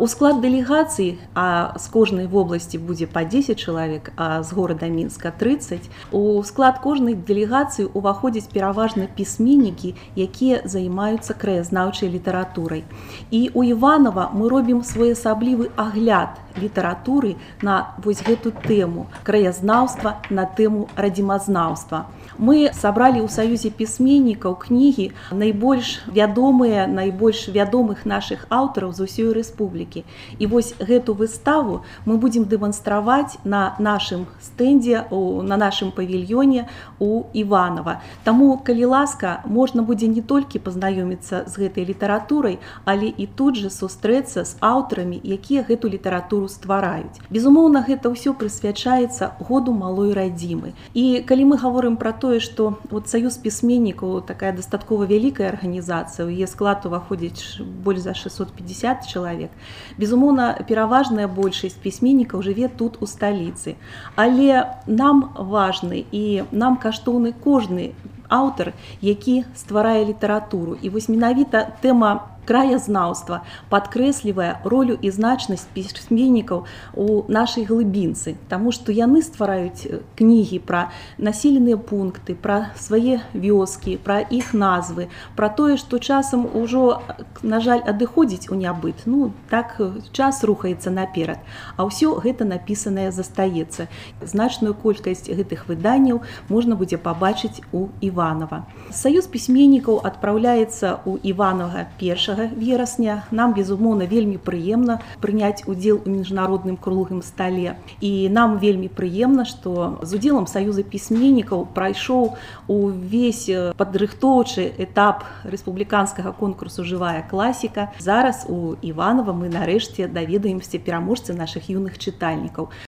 У склад дэлегацый, а з кожнай вобласці будзе па 10 чалавек, а з горада Мінска 30, у склад кожнай дэлегацыі ўваходзяць пераважна пісьменнікі, якія займаюцца краязнаўчай літаратурай. І у Іванова мы робім своеасаблівы агляд літаратуры на вось гэту тэму краязнаўства, на тэму радзімазнаўства. Мы сабралі ў Саюзе пісьменнікаў кнігі найбольш вядомых нашых аўтараў з усёй рэспублікі. І вось гэту выставу мы будзем дэманстраваць на нашым стэндзе, на нашым павільёне у Іванова. Таму, калі ласка, можна будзе не толькі пазнаёміцца з гэтай літаратурай, але і тут жа сустрэцца з аўтарамі, якія гэту літаратуру ствараюць. Безумоўна, гэта ўсё прысвячаецца году малой радзімы. І калі мы гаворым пра тое, што Саюз пісьменнікаў такая дастаткова вялікая арганізацыя, у яе склад уваходзіць больш за 650 чалавек, безумоўна, пераважная большасць пісьменнікаў жыве тут у сталіцы. Але нам важны і нам каштоўны кожны аўтар, які стварае літаратуру. І вось менавіта тэма краязнаўства падкрэслівае ролю і значнасць пісьменнікаў у нашай глыбінцы, таму што яны ствараюць кнігі пра населеныя пункты, пра свае вёскі, пра іх назвы, пра тое, што часам ужо, на жаль, адыходзіць у нябыт. Так час рухаецца наперад, а ўсё гэта напісанае застаецца. Значную колькасць гэтых выданняў можна будзе пабачыць у Іванова. Саюз пісьменнікаў адпраўляецца ў Іванова 1 верасня. Нам, безумоўна, вельмі прыемна прыняць удзел у міжнародным круглым стале. І нам вельмі прыемна, што з удзелам Саюза пісьменнікаў прайшоў увесь падрыхтоўчы этап рэспубліканскага конкурсу «Жывая класіка». Зараз у Іванова мы нарэшце даведаемся пераможцы нашых юных чытальнікаў.